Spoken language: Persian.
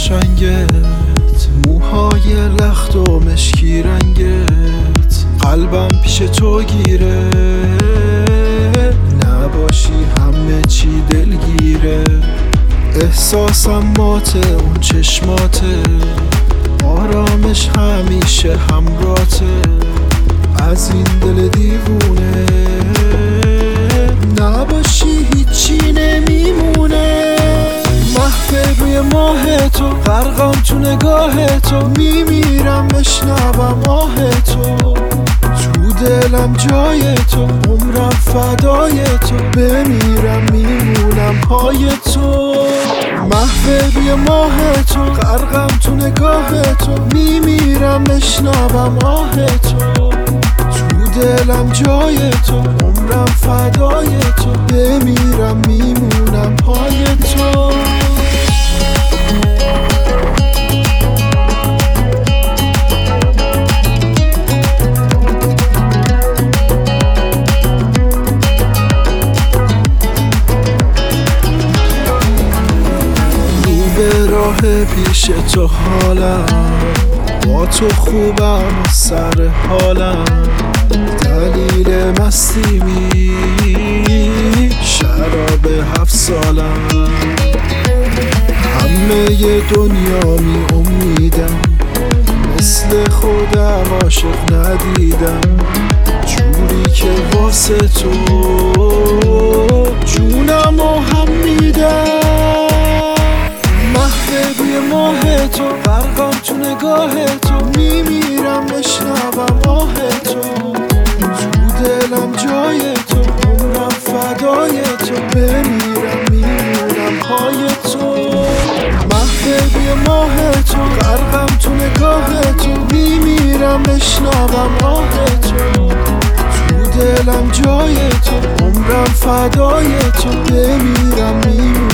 قشنگت، موهای لخت و مشکی رنگت، قلبم پیش تو گیره، نباشی همه چی دلگیره. احساسم ماته اون چشماته، آرامش همیشه همراته، از این دل دیوونه نباشی هیچی نمیمونه. محو روی ماه تو، غرقم تو نگاه تو، میمیرم بشنوم آه تو، تو دلم جای تو، عمرم فدای تو، بمیرم میمونم پای تو. محو روی ماه تو، غرقم تو نگاه تو، میمیرم بشنوم آه تو، تو دلم جای تو، عمرم فدای تو، بمیرم میمونم پای تو. به راه پیش تو حالم، با تو خوبم و سر حالم، دلیل مستی شراب 7 سالم. همه دنیا می امیدم، مثل خودم عاشق ندیدم، جوری که واسه تو جونم و هم میدم. محو روی ماه تو، غرقم تو نگاه تو، میمیرم بشنوم آه تو، تو دلم جای تو، عمرم فدای تو، بمیرم میمونم پای تو. محو روی ماه تو، غرقم تو نگاه تو، میمیرم بشنوم آه تو، تو دلم جای تو، عمرم فدای تو، بمیرم میمونم